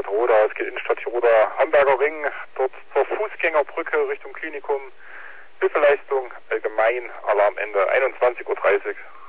Stadt Roda. Es geht Innenstadt Roda, Hamburger Ring, dort zur Fußgängerbrücke Richtung Klinikum. Hilfeleistung allgemein, Alarmende 21:30 Uhr.